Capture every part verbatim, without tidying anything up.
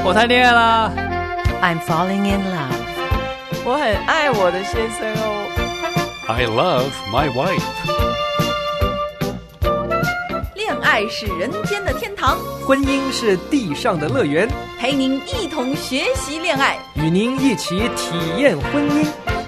我谈恋爱啦。 I'm falling in love. 我很爱我的先生哦。 I love my wife. 恋爱是人间的天堂， 婚姻是地上的乐园， 陪您一同学习恋爱， 与您一起体验婚姻。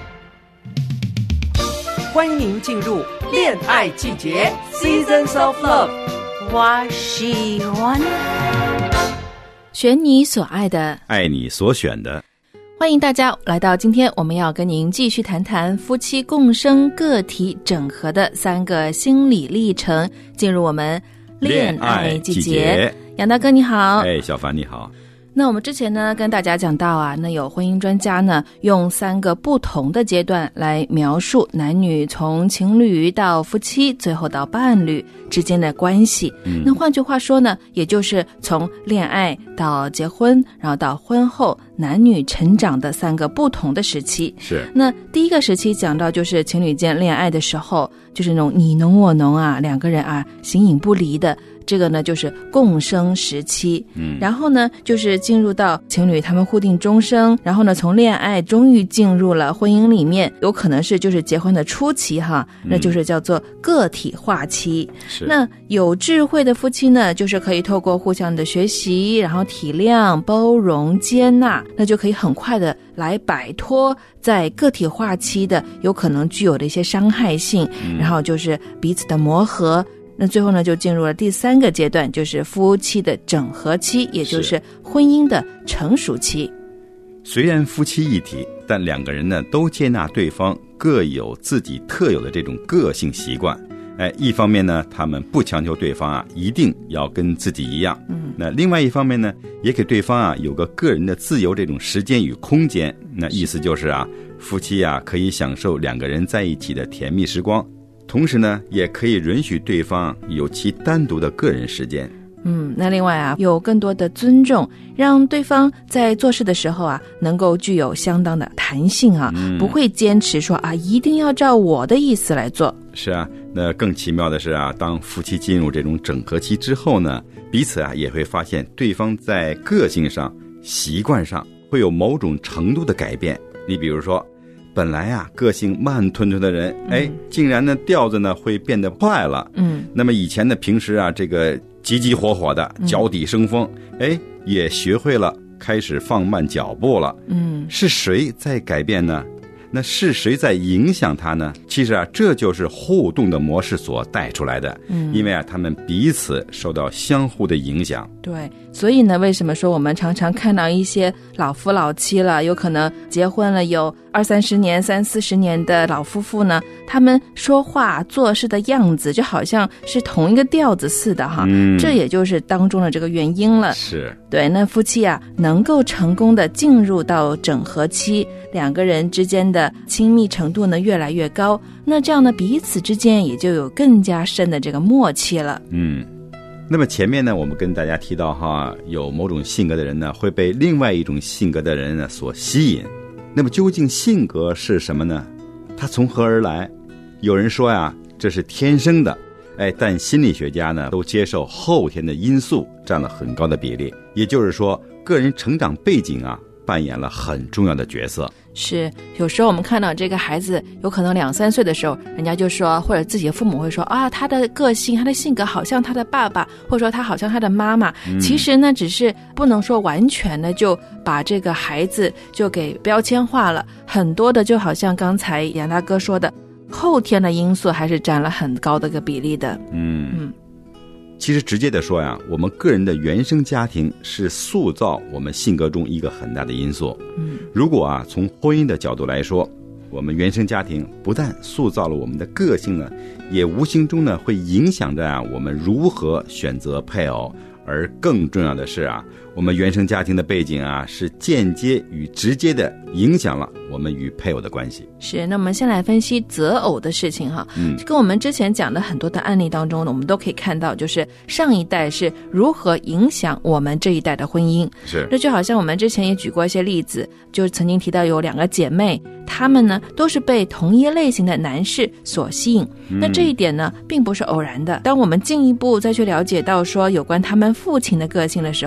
欢迎您进入恋爱季节 Seasons of Love。 我喜欢选你所爱的， 爱你所选的。 欢迎大家来到今天我们要跟您继续谈谈夫妻共生个体整合的三个心理历程，进入我们恋爱季节。杨大哥你好。 哎，小凡你好。 那我们之前呢跟大家讲到啊，那有婚姻专家呢用三个不同的阶段来描述男女从情侣到夫妻最后到伴侣之间的关系、嗯、那换句话说呢，也就是从恋爱到结婚，然后到婚后男女成长的三个不同的时期。 是。 那第一个时期讲到就是情侣间恋爱的时候，就是那种你侬我侬啊，两个人啊形影不离的，这个呢就是共生时期。嗯，然后呢就是进入到情侣他们互定终生，然后呢从恋爱终于进入了婚姻里面，有可能是就是结婚的初期哈，那就是叫做个体化期。是。那有智慧的夫妻呢，就是可以透过互相的学习，然后体谅、包容、接纳，那就可以很快的来摆脱在个体化期的有可能具有的一些伤害性、嗯、然后就是彼此的磨合。那最后呢就进入了第三个阶段，就是夫妻的整合期，也就是婚姻的成熟期。 虽然夫妻一体，但两个人呢都接纳对方各有自己特有的这种个性习惯。哎，一方面呢他们不强求对方啊一定要跟自己一样，嗯，那另外一方面呢也给对方啊有个个人的自由这种时间与空间。那意思就是啊，夫妻啊可以享受两个人在一起的甜蜜时光，同时呢也可以允许对方有其单独的个人时间。 嗯，那另外啊有更多的尊重，让对方在做事的时候啊能够具有相当的弹性啊、嗯、不会坚持说啊一定要照我的意思来做。 是啊，那更奇妙的是啊，当夫妻进入这种整合期之后呢，彼此啊也会发现对方在个性上、习惯上会有某种程度的改变。你比如说本来啊个性慢吞吞的人，哎，竟然呢调子呢会变得快了。嗯，那么以前呢平时啊这个急急火火的脚底生风，哎、嗯，也学会了开始放慢脚步了。嗯，是谁在改变呢？那是谁在影响他呢？其实啊，这就是互动的模式所带出来的。嗯，因为啊，他们彼此受到相互的影响。 对，所以呢，为什么说我们常常看到一些老夫老妻了，有可能结婚了有二三十年、三四十年的老夫妇呢，他们说话做事的样子就好像是同一个调子似的哈。嗯，这也就是当中的这个原因了。 是。 对，那夫妻啊，能够成功的进入到整合期，两个人之间的亲密程度呢越来越高，那这样呢彼此之间也就有更加深的这个默契了。 嗯，那么前面呢我们跟大家提到哈，有某种性格的人呢会被另外一种性格的人呢所吸引。那么究竟性格是什么呢？它从何而来？有人说呀这是天生的，哎，但心理学家呢都接受后天的因素占了很高的比例，也就是说个人成长背景啊扮演了很重要的角色。 是，有时候我们看到这个孩子有可能两三岁的时候，人家就说，或者自己的父母会说啊，他的个性他的性格好像他的爸爸，或者说他好像他的妈妈、嗯、其实呢只是不能说完全的就把这个孩子就给标签化了，很多的就好像刚才杨大哥说的，后天的因素还是占了很高的个比例的。 嗯嗯，其实直接的说呀，我们个人的原生家庭是塑造我们性格中一个很大的因素。嗯，如果啊从婚姻的角度来说，我们原生家庭不但塑造了我们的个性呢，也无形中呢会影响着啊我们如何选择配偶。而更重要的是啊，我们原生家庭的背景啊，是间接与直接的影响了我们与配偶的关系。 是，那我们先来分析择偶的事情哈。嗯，跟我们之前讲的很多的案例当中呢，我们都可以看到，就是上一代是如何影响我们这一代的婚姻。 是， 这就好像我们之前也举过一些例子，就曾经提到有两个姐妹，她们呢都是被同一类型的男士所吸引。嗯、那这一点呢，并不是偶然的。当我们进一步再去了解到说有关他们父亲的个性的时候，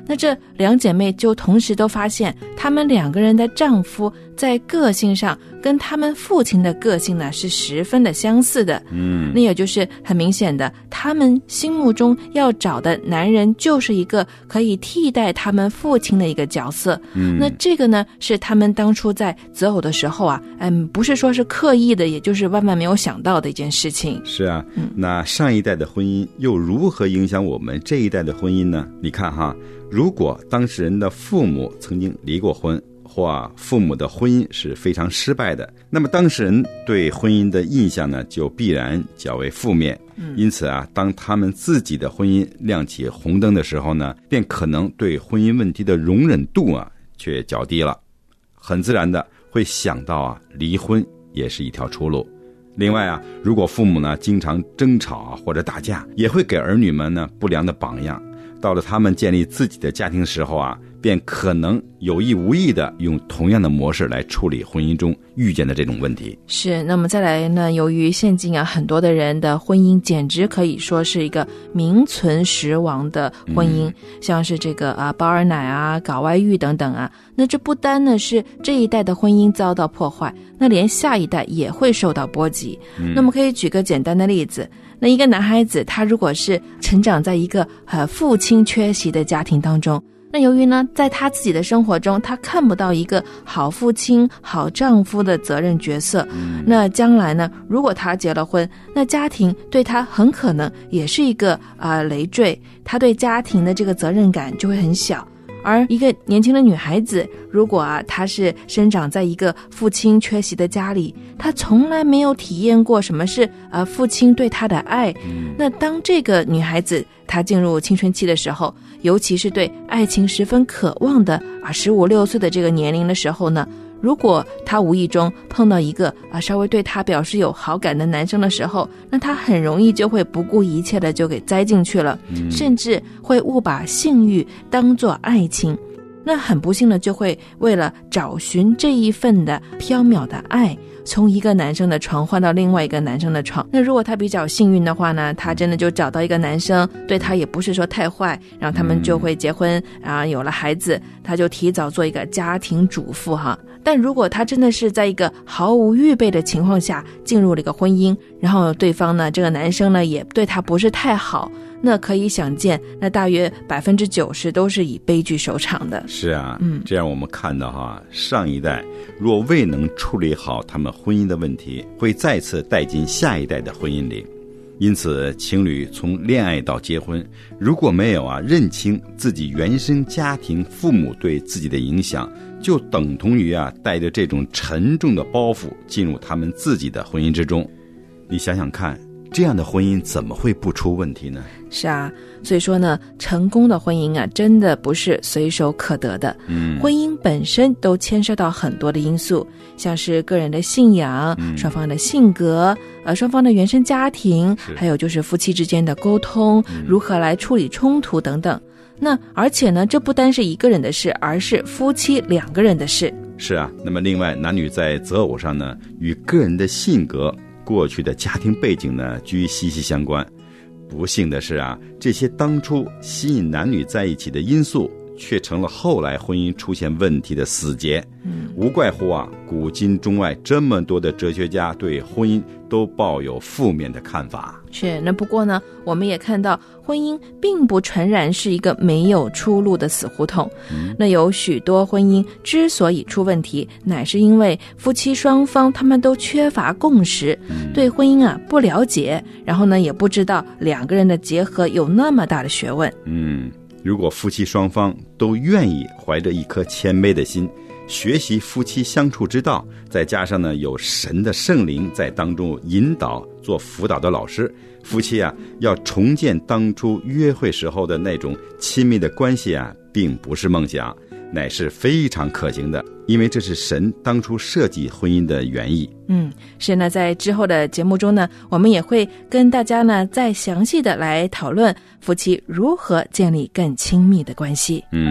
那这两姐妹就同时都发现，她们两个人的丈夫在个性上跟他们父亲的个性呢是十分的相似的。嗯，那也就是很明显的，他们心目中要找的男人就是一个可以替代他们父亲的一个角色。嗯，那这个呢是他们当初在择偶的时候啊，嗯，不是说是刻意的，也就是万万没有想到的一件事情。 是啊，嗯，那上一代的婚姻又如何影响我们这一代的婚姻呢？你看哈，如果当事人的父母曾经离过婚，或父母的婚姻是非常失败的，那么当事人对婚姻的印象呢，就必然较为负面。因此啊，当他们自己的婚姻亮起红灯的时候呢，便可能对婚姻问题的容忍度啊却较低了，很自然的会想到啊，离婚也是一条出路。另外啊，如果父母呢经常争吵啊或者打架，也会给儿女们呢不良的榜样。到了他们建立自己的家庭的时候啊，便可能有意无意的用同样的模式来处理婚姻中遇见的这种问题。 是，那么再来呢，由于现今啊很多的人的婚姻简直可以说是一个名存实亡的婚姻，嗯、像是这个啊包二奶啊、搞外遇等等啊，那这不单呢是这一代的婚姻遭到破坏，那连下一代也会受到波及。嗯、那么可以举个简单的例子。那一个男孩子，他如果是成长在一个呃父亲缺席的家庭当中，那由于呢在他自己的生活中他看不到一个好父亲好丈夫的责任角色，嗯、那将来呢如果他结了婚，那家庭对他很可能也是一个呃累赘，他对家庭的这个责任感就会很小。而一个年轻的女孩子，如果啊她是生长在一个父亲缺席的家里，她从来没有体验过什么是呃父亲对她的爱，嗯、那当这个女孩子她进入青春期的时候，尤其是对爱情十分渴望的啊十五六岁的这个年龄的时候呢，如果她无意中碰到一个啊稍微对她表示有好感的男生的时候，那她很容易就会不顾一切的就给栽进去了，嗯、甚至会误把性欲当作爱情。那很不幸的就会为了找寻这一份的缥缈的爱，从一个男生的床换到另外一个男生的床。那如果他比较幸运的话呢，他真的就找到一个男生对他也不是说太坏，然后他们就会结婚啊，有了孩子，他就提早做一个家庭主妇哈。但如果他真的是在一个毫无预备的情况下进入了一个婚姻，然后对方呢这个男生呢也对他不是太好，那可以想见，那大约百分之九十都是以悲剧收场的。 是啊，嗯，这样我们看到哈，上一代若未能处理好他们婚姻的问题，会再次带进下一代的婚姻里。因此，情侣从恋爱到结婚，如果没有啊认清自己原生家庭父母对自己的影响，就等同于啊带着这种沉重的包袱进入他们自己的婚姻之中。你想想看，这样的婚姻怎么会不出问题呢？ 是啊，所以说呢，成功的婚姻啊，真的不是随手可得的。嗯，婚姻本身都牵涉到很多的因素，像是个人的信仰、嗯、双方的性格、呃，双方的原生家庭，还有就是夫妻之间的沟通，嗯、如何来处理冲突等等。那而且呢，这不单是一个人的事，而是夫妻两个人的事。 是啊，那么另外，男女在择偶上呢，与个人的性格、过去的家庭背景呢，居息息相关。不幸的是啊，这些当初吸引男女在一起的因素，却成了后来婚姻出现问题的死结。嗯，无怪乎啊，古今中外这么多的哲学家对婚姻都抱有负面的看法。 是，那不过呢，我们也看到婚姻并不全然是一个没有出路的死胡同。嗯、那有许多婚姻之所以出问题，乃是因为夫妻双方他们都缺乏共识，嗯、对婚姻啊不了解，然后呢也不知道两个人的结合有那么大的学问。 嗯，如果夫妻双方都愿意怀着一颗谦卑的心，学习夫妻相处之道，再加上呢有神的圣灵在当中引导，做辅导的老师，夫妻啊要重建当初约会时候的那种亲密的关系啊，并不是梦想，乃是非常可行的，因为这是神当初设计婚姻的原意。 嗯，是呢，在之后的节目中呢，我们也会跟大家呢再详细的来讨论夫妻如何建立更亲密的关系。 嗯。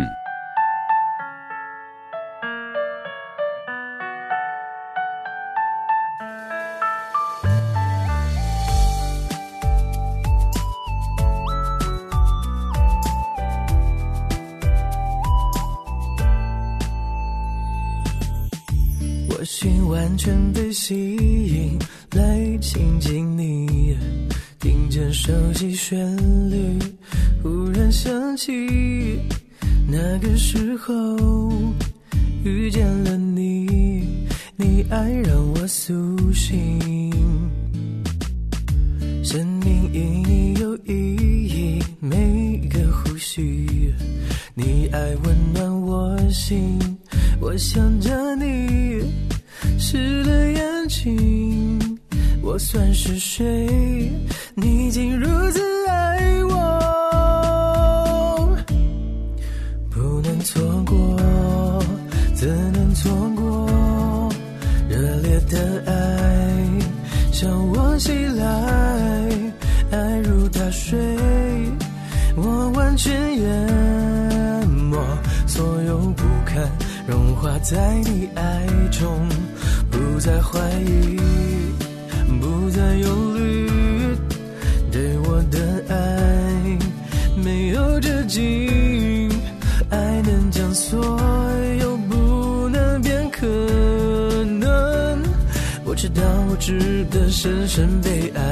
心完全被吸引来亲近你，听见熟悉旋律忽然想起，那个时候遇见了你，你爱让我苏醒，生命因你有意义，每个呼吸，你爱温暖我心，我想着你，湿了眼睛，我算是谁？你竟如此爱我，不能错过，怎能错过？热烈的爱向我袭来，爱如大水，我完全淹没，所有不堪融化在你爱中，不再怀疑，不再忧虑，对我的爱没有止境，爱能将所有不能变可能，我知道我值得深深被爱。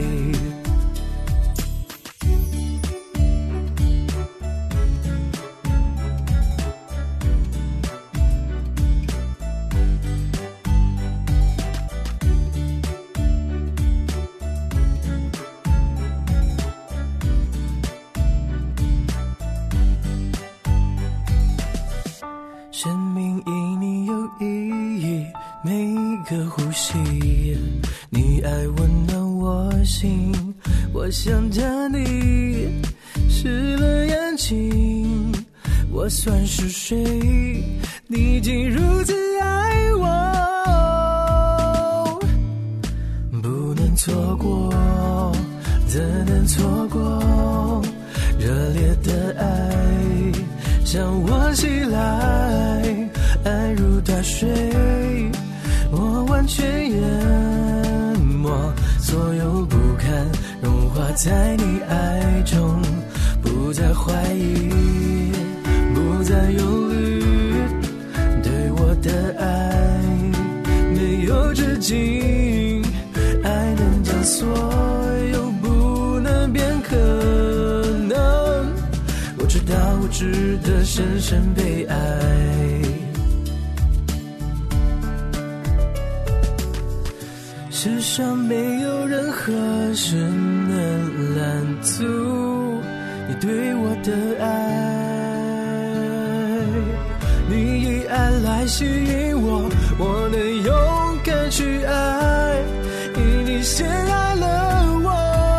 生命因你有意义，每个呼吸，你爱温暖我心，我想着你，湿了眼睛，我算是谁？你竟如此爱我，不能错过，怎能错过？热烈的爱向我袭来，爱如大水，我完全淹没，所有不堪融化在你爱中，不再怀疑，不再忧虑，对我的爱没有止境，爱能将所有不能变可能，我知道我值得深深被爱。世上没有任何事能拦阻你对我的爱，你以爱来吸引我，我能勇敢去爱，因你先爱了我，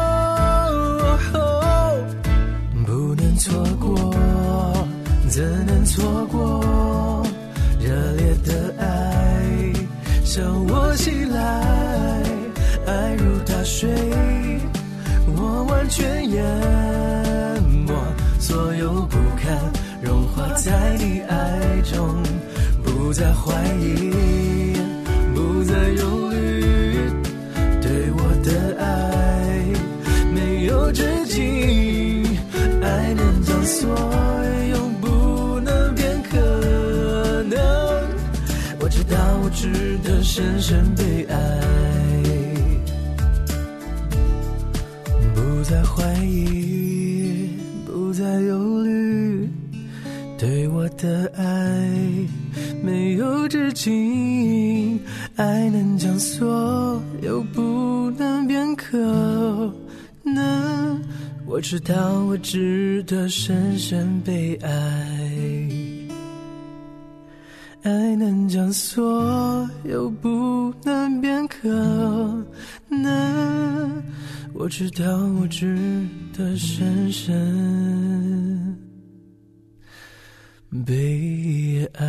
不能错过，怎能错过？热烈的爱向我袭来，爱如大水，我完全淹没，所有不堪融化在你爱中，不再怀疑，不再忧虑，对我的爱没有止境，爱能将所有不能变可能，我知道我值得深深被爱，不再怀疑，不再忧虑，对我的爱没有止境，爱能将所有不能变可能，我知道我值得深深被爱，爱能将所有不能变可能，我知道我值得深深被爱。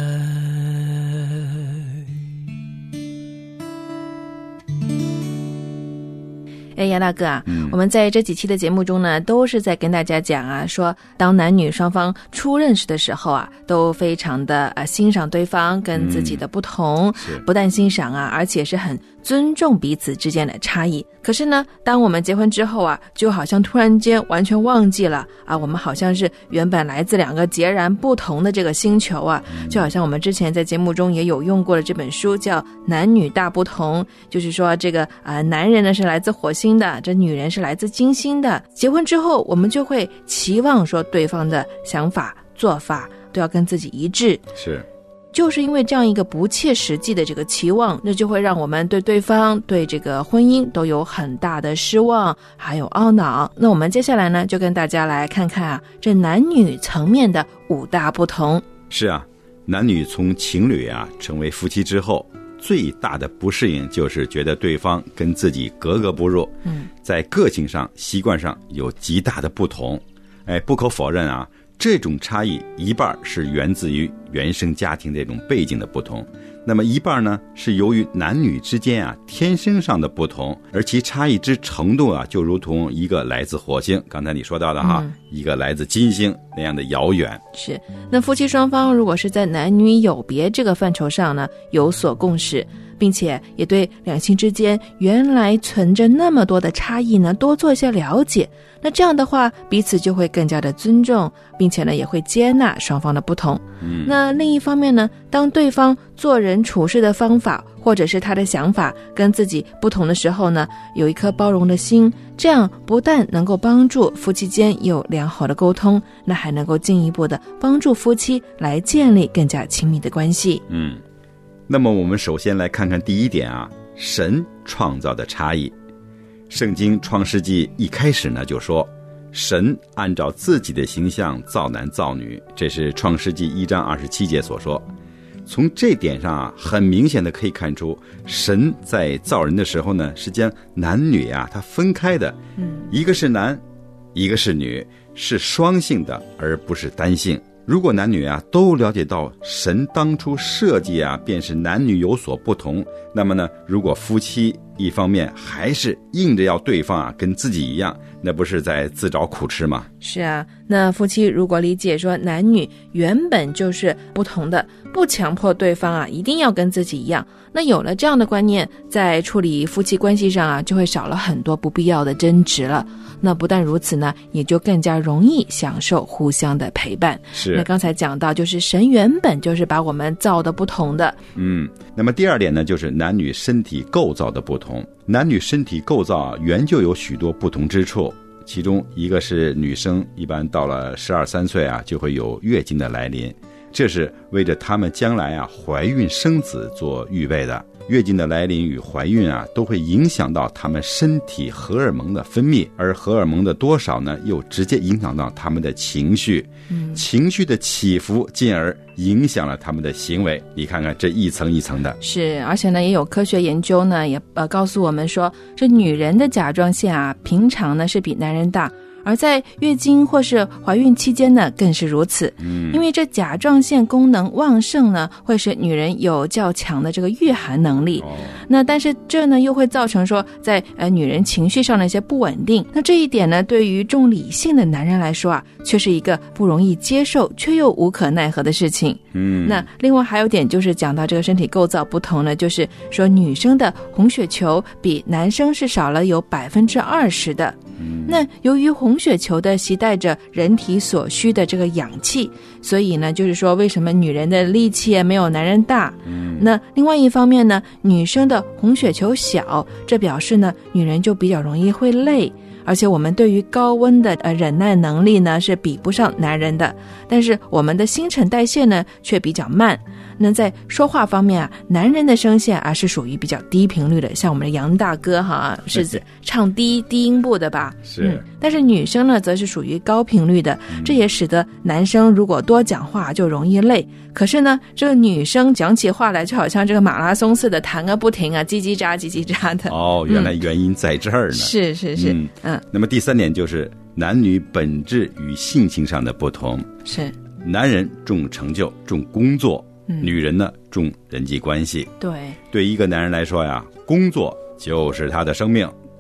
哎，杨大哥啊、 嗯， 我们在这几期的节目中呢，都是在跟大家讲啊，说当男女双方初认识的时候啊，都非常的呃欣赏对方跟自己的不同， 嗯、 不但欣赏啊，而且是很尊重彼此之间的差异。可是呢，当我们结婚之后啊，就好像突然间完全忘记了啊，我们好像是原本来自两个截然不同的这个星球啊，就好像我们之前在节目中也有用过的这本书叫《男女大不同》，就是说这个呃男人呢是来自火星的，这女人是来自金星的。结婚之后，我们就会期望说对方的想法、做法都要跟自己一致。 是。 就是因为这样一个不切实际的这个期望，那就会让我们对对方对这个婚姻都有很大的失望还有懊恼。那我们接下来呢，就跟大家来看看啊，这男女层面的五大不同。 是啊，男女从情侣啊成为夫妻之后，最大的不适应就是觉得对方跟自己格格不入，嗯，在个性上习惯上有极大的不同。哎，不可否认啊，这种差异一半是源自于原生家庭这种背景的不同，那么一半呢是由于男女之间啊天生上的不同，而其差异之程度啊就如同一个来自火星，刚才你说到的哈、嗯、一个来自金星那样的遥远。 是，那夫妻双方如果是在男女有别这个范畴上呢有所共识，并且也对两性之间原来存着那么多的差异呢多做一些了解，那这样的话彼此就会更加的尊重，并且呢也会接纳双方的不同。嗯，那另一方面呢，当对方做人处事的方法或者是他的想法跟自己不同的时候呢，有一颗包容的心，这样不但能够帮助夫妻间有良好的沟通，那还能够进一步的帮助夫妻来建立更加亲密的关系。 嗯，那么我们首先来看看第一点啊，神创造的差异。圣经创世纪一开始呢就说，神按照自己的形象造男造女，这是创世纪一章二十七节所说。从这点上啊，很明显的可以看出，神在造人的时候呢，是将男女啊它分开的，嗯，一个是男，一个是女，是双性的，而不是单性。如果男女啊都了解到神当初设计啊便是男女有所不同，那么呢，如果夫妻一方面还是硬着要对方啊跟自己一样，那不是在自找苦吃吗？ 是啊，那夫妻如果理解说男女原本就是不同的，不强迫对方啊一定要跟自己一样，那有了这样的观念，在处理夫妻关系上啊就会少了很多不必要的争执了。那不但如此呢，也就更加容易享受互相的陪伴。 是， 那刚才讲到就是神原本就是把我们造的不同的。 嗯，那么第二点呢，就是男女身体构造的不同。男女身体构造啊原就有许多不同之处，其中一个是女生一般到了十二三岁啊就会有月经的来临，这是为着他们将来啊怀孕生子做预备的。月经的来临与怀孕啊都会影响到他们身体荷尔蒙的分泌，而荷尔蒙的多少呢又直接影响到他们的情绪、嗯、情绪的起伏，进而影响了他们的行为。你看看这一层一层的。 是，而且呢也有科学研究呢也呃告诉我们说，这女人的甲状腺啊平常呢是比男人大，而在月经或是怀孕期间呢更是如此。嗯，因为这甲状腺功能旺盛呢会使女人有较强的这个御寒能力、哦、那但是这呢又会造成说在呃女人情绪上的一些不稳定，那这一点呢对于重理性的男人来说啊却是一个不容易接受却又无可奈何的事情。嗯，那另外还有点就是讲到这个身体构造不同呢，就是说女生的红血球比男生是少了有百分之二十的。那由于红血球的携带着人体所需的这个氧气，所以呢就是说为什么女人的力气没有男人大。嗯，那另外一方面呢，女生的红血球小，这表示呢女人就比较容易会累，而且我们对于高温的呃忍耐能力呢是比不上男人的，但是我们的新陈代谢呢却比较慢。那在说话方面啊，男人的声线啊是属于比较低频率的，像我们的杨大哥哈是唱低低音部的吧？ 是、 嗯。但是女生呢则是属于高频率的，这也使得男生如果多讲话就容易累。可是呢，这个女生讲起话来就好像这个马拉松似的弹个不停啊，叽叽喳叽叽喳的。 哦，原来原因在这儿呢。 嗯、是是是，嗯嗯。 那么第三点就是男女本质与性情上的不同。 是， 男人重成就，重工作。女人呢重人际关系。 对， 对一个男人来说呀，工作就是他的生命，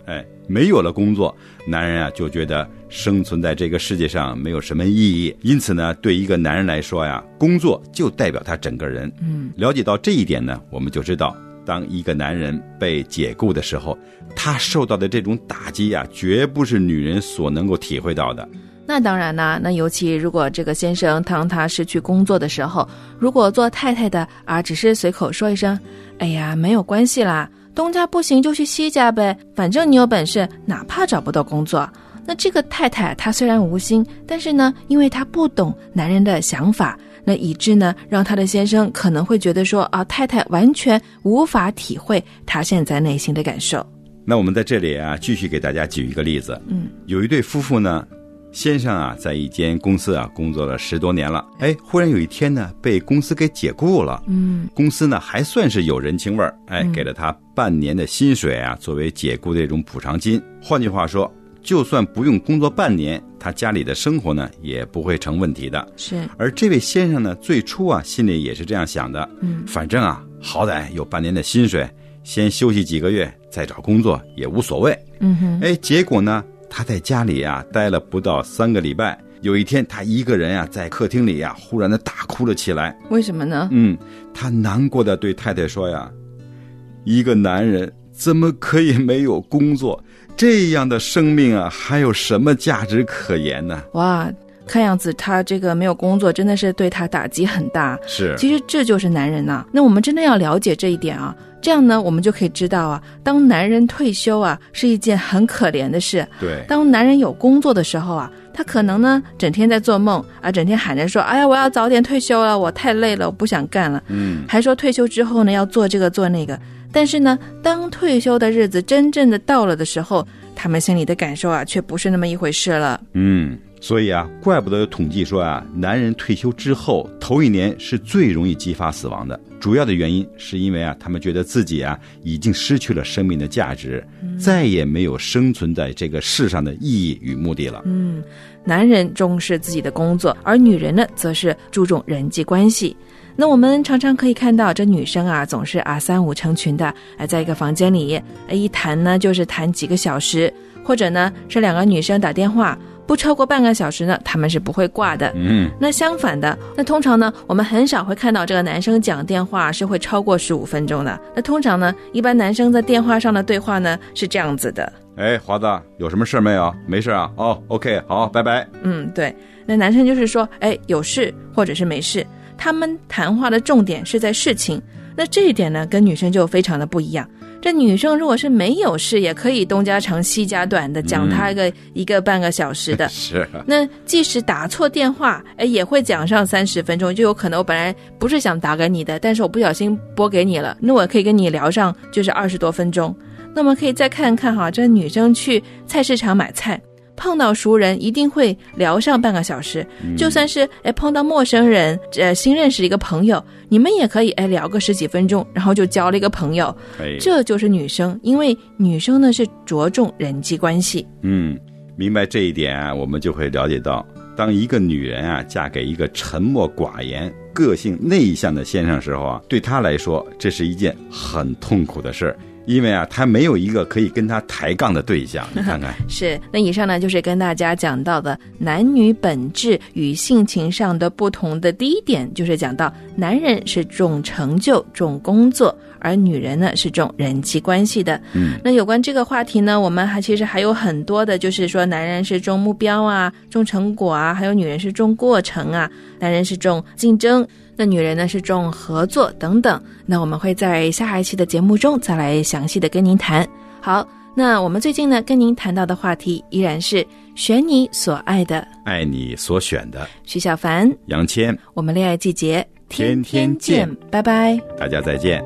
哎，没有了工作，男人啊就觉得生存在这个世界上没有什么意义，因此呢，对一个男人来说呀，工作就代表他整个人。 嗯， 了解到这一点呢，我们就知道，当一个男人被解雇的时候，他受到的这种打击啊，绝不是女人所能够体会到的。 那当然啦，那尤其如果这个先生当他失去工作的时候，如果做太太的啊，只是随口说一声，哎呀，没有关系啦，东家不行就去西家呗，反正你有本事，哪怕找不到工作。那这个太太她虽然无心，但是呢，因为她不懂男人的想法，那以致呢，让她的先生可能会觉得说啊，太太完全无法体会她现在内心的感受。 那我们在这里啊，继续给大家举一个例子。 嗯， 有一对夫妇呢，先生啊，在一间公司啊工作了十多年了，哎，忽然有一天呢，被公司给解雇了。 嗯， 公司呢还算是有人情味儿，哎， 嗯、 给了他半年的薪水啊，作为解雇的这种补偿金。换句话说，就算不用工作半年，他家里的生活呢也不会成问题的。 是。 而这位先生呢，最初啊心里也是这样想的， 嗯， 反正啊好歹有半年的薪水，先休息几个月再找工作也无所谓。 嗯哼， 哎，结果呢，他在家里啊待了不到三个礼拜，有一天他一个人啊在客厅里啊忽然的大哭了起来。 为什么呢？ 嗯，他难过的对太太说呀，一个男人怎么可以没有工作？这样的生命啊还有什么价值可言呢？ 哇，看样子他这个没有工作真的是对他打击很大。 是， 其实这就是男人呐。那我们真的要了解这一点啊，这样呢我们就可以知道啊，当男人退休啊是一件很可怜的事。 对， 当男人有工作的时候啊，他可能呢整天在做梦啊，整天喊着说，哎呀，我要早点退休了，我太累了，我不想干了。 嗯， 还说退休之后呢要做这个做那个。但是呢，当退休的日子真正的到了的时候，他们心里的感受啊却不是那么一回事了。 嗯，所以啊，怪不得有统计说啊，男人退休之后头一年是最容易激发死亡的。主要的原因是因为啊，他们觉得自己啊已经失去了生命的价值，嗯、再也没有生存在这个世上的意义与目的了。 嗯，男人重视自己的工作，而女人呢，则是注重人际关系。那我们常常可以看到，这女生啊，总是啊三五成群的，哎，在一个房间里，一谈呢就是谈几个小时，或者呢是两个女生打电话，不超过半个小时呢，他们是不会挂的。 嗯， 那相反的，那通常呢，我们很少会看到这个男生讲电话是会超过十五分钟的。那通常呢，一般男生在电话上的对话呢是这样子的： 哎，华子，有什么事没有？没事啊。哦 ，OK， 好，拜拜。 嗯，对。那男生就是说，哎，有事或者是没事。他们谈话的重点是在事情，那这一点呢，跟女生就非常的不一样。这女生如果是没有事，也可以东家长西家短的讲她一个、嗯、一个半个小时的。 是。 那即使打错电话，哎，也会讲上三十分钟，就有可能我本来不是想打给你的，但是我不小心拨给你了，那我可以跟你聊上就是二十多分钟。那么可以再看看哈，这女生去菜市场买菜。碰到熟人一定会聊上半个小时，嗯、就算是哎碰到陌生人，呃新认识一个朋友，你们也可以哎聊个十几分钟，然后就交了一个朋友。 哎、 这就是女生，因为女生呢是着重人际关系。 嗯，明白这一点啊，我们就会了解到，当一个女人啊嫁给一个沉默寡言、个性内向的先生的时候啊，对她来说这是一件很痛苦的事。因为啊，他没有一个可以跟他抬杠的对象，你看看。 是，那以上呢就是跟大家讲到的男女本质与性情上的不同的第一点，就是讲到男人是重成就、重工作，而女人呢是重人际关系的。 嗯， 那有关这个话题呢，我们还其实还有很多的，就是说男人是重目标啊、重成果啊，还有女人是重过程啊，男人是重竞争。那女人呢是重合作等等，那我们会在下一期的节目中再来详细的跟您谈。好，那我们最近呢跟您谈到的话题依然是选你所爱的， 爱你所选的。 徐小凡、 杨谦， 我们恋爱季节天天见， 拜拜， 大家再见。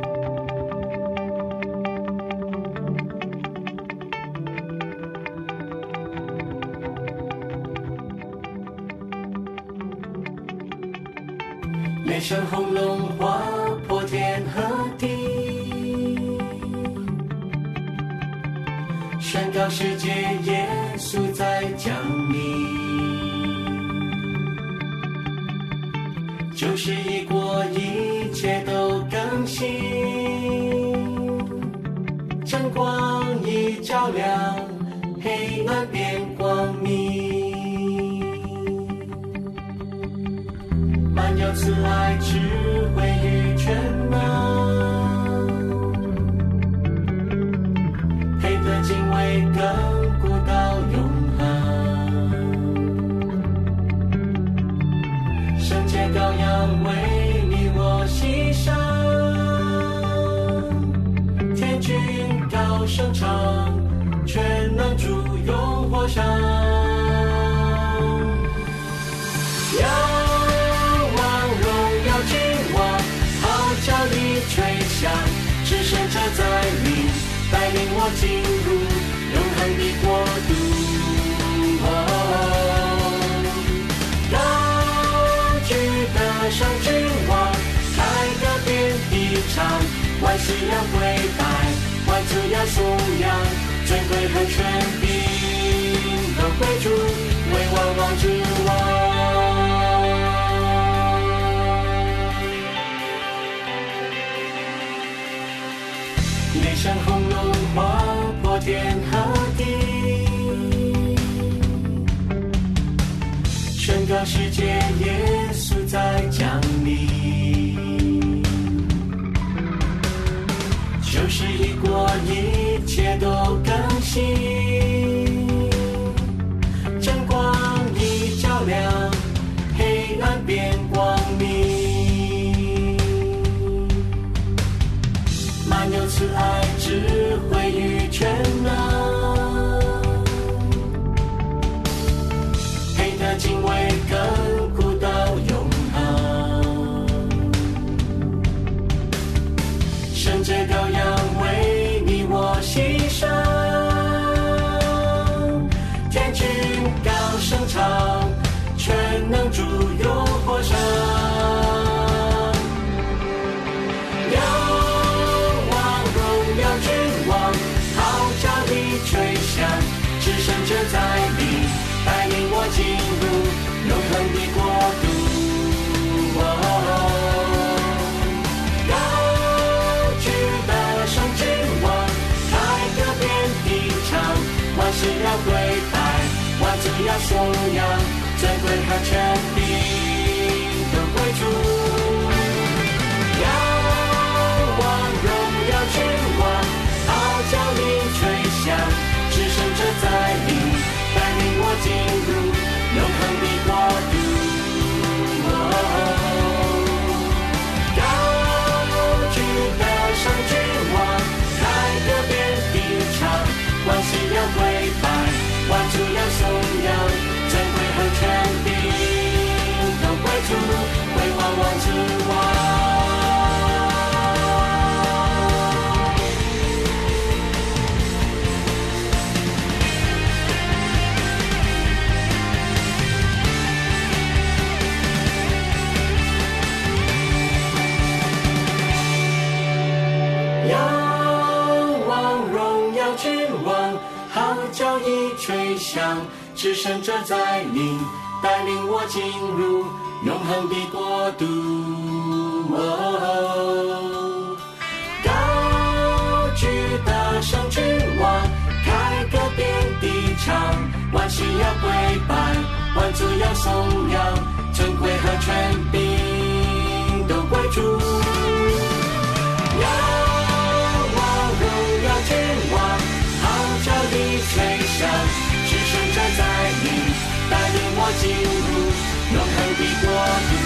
雷声轰隆，划破天和地，宣告世界耶稣在降临。旧事已过，一切都更新，晨光已照亮慈爱、智慧与全能，配得敬畏，亘古到永恒。圣洁羔羊为你我牺牲，天君高声唱，全能主永活上。仰望荣耀君王，号角已吹响，至圣者在临，带领我进入永恒的国度。哦，高举得胜君王，开个遍地场，万事要跪拜，万族要颂扬，尊贵和权柄都归主，为万王之王。雷声轰隆，划破天和地，宣告世界耶稣在降临。旧时已过，一切都更新，真光已照亮，黑暗变光明。满有慈爱、智慧与全能，配得敬畏，亘古到永恒。圣洁羔羊为你我牺牲，天君高声唱，全能主永活上。仰望荣耀君王，号角已吹响，至圣者在临，带领我进入永恒的国度。哦，高举得胜君王，开个遍地场，万事要跪拜，万族要颂扬，尊贵和权柄都归主。仰望荣耀君王，号角已吹响，至圣者在临，带领我进入永恒的国度。哦，高举得胜君王，开个遍地场，万事要跪拜，万族要颂扬，尊贵和权柄都归主，为万王之王。仰望荣耀君王，号角已吹响，至圣者在临，带领我进入永恒的国度。哦，高举得胜君王，开个遍地场，万事要跪拜，万族要颂扬，尊贵和权柄都归主。仰望荣耀君王，号角已吹响，至圣者在临，带领我进入永恒的国度。